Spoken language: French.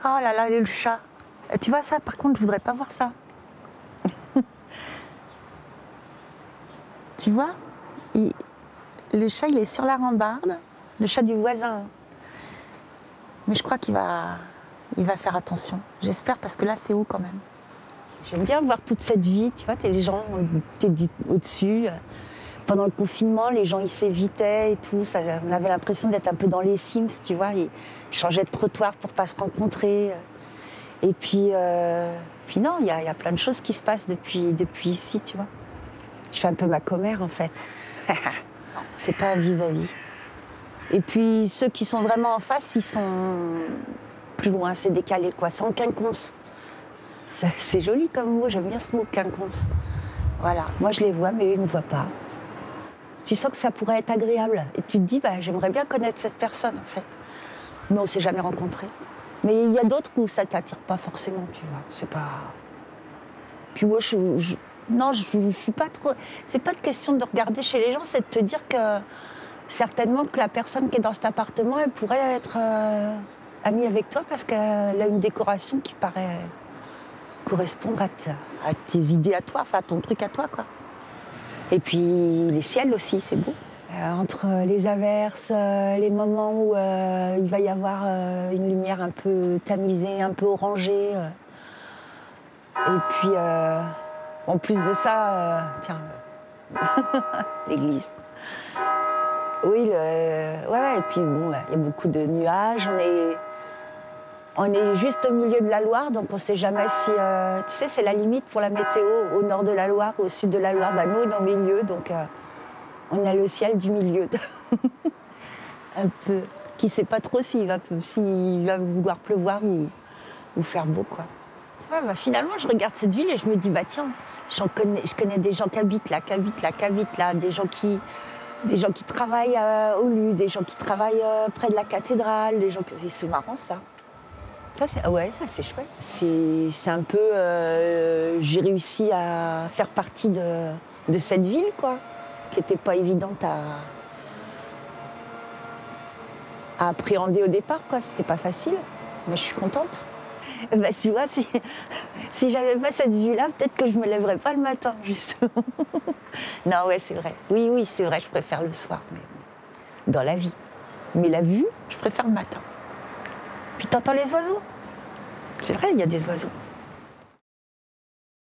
Oh là là, le chat. Tu vois ça, par contre, je voudrais pas voir ça. Tu vois, le chat, il est sur la rambarde, le chat du voisin. Mais je crois qu'il va faire attention. J'espère, parce que là, c'est haut quand même. J'aime bien voir toute cette vie, tu vois, les gens au-dessus. Pendant le confinement, les gens, ils s'évitaient et tout. On avait l'impression d'être un peu dans les Sims, tu vois. Ils changeaient de trottoir pour pas se rencontrer. Et puis non, il y a plein de choses qui se passent depuis ici, tu vois. Je fais un peu ma commère, en fait. C'est pas un vis-à-vis. Et puis, ceux qui sont vraiment en face, ils sont plus loin, c'est décalé, quoi. C'est en quinconce. C'est joli comme mot, j'aime bien ce mot, quinconce. Voilà, moi je les vois, mais eux, ils ne me voient pas. Tu sens que ça pourrait être agréable. Et tu te dis, j'aimerais bien connaître cette personne, en fait. Mais on ne s'est jamais rencontrés. Mais il y a d'autres où ça ne t'attire pas forcément, tu vois. C'est pas... Puis moi, non, je suis pas trop... C'est pas de question de regarder chez les gens, c'est de te dire que certainement que la personne qui est dans cet appartement, elle pourrait être amie avec toi parce qu'elle a une décoration qui paraît correspondre à tes idées à toi, enfin à ton truc à toi, quoi. Et puis les ciels aussi, c'est beau. Entre les averses, les moments où il va y avoir une lumière un peu tamisée, un peu orangée. Et puis, en plus de ça, tiens, l'église. Oui, ouais, et puis bon, il y a beaucoup de nuages. On est juste au milieu de la Loire, donc on ne sait jamais si... tu sais, c'est la limite pour la météo, au nord de la Loire, au sud de la Loire. Nous, on est au milieu, donc on a le ciel du milieu. Un peu. Qui ne sait pas trop s'il va vouloir pleuvoir ou faire beau, quoi. Ouais, finalement, je regarde cette ville et je me dis, tiens, je connais des gens qui habitent là, des gens qui travaillent au LU, des gens qui travaillent près de la cathédrale, et c'est marrant, ça. Ça, c'est chouette. C'est un peu... j'ai réussi à faire partie de cette ville, quoi, qui n'était pas évidente à appréhender au départ, quoi. C'était pas facile, mais je suis contente. Tu vois, si j'avais pas cette vue-là, peut-être que je me lèverais pas le matin, justement. Non, ouais, c'est vrai. Oui, c'est vrai, je préfère le soir, mais dans la vie. Mais la vue, je préfère le matin. Puis t'entends les oiseaux. C'est vrai, il y a des oiseaux.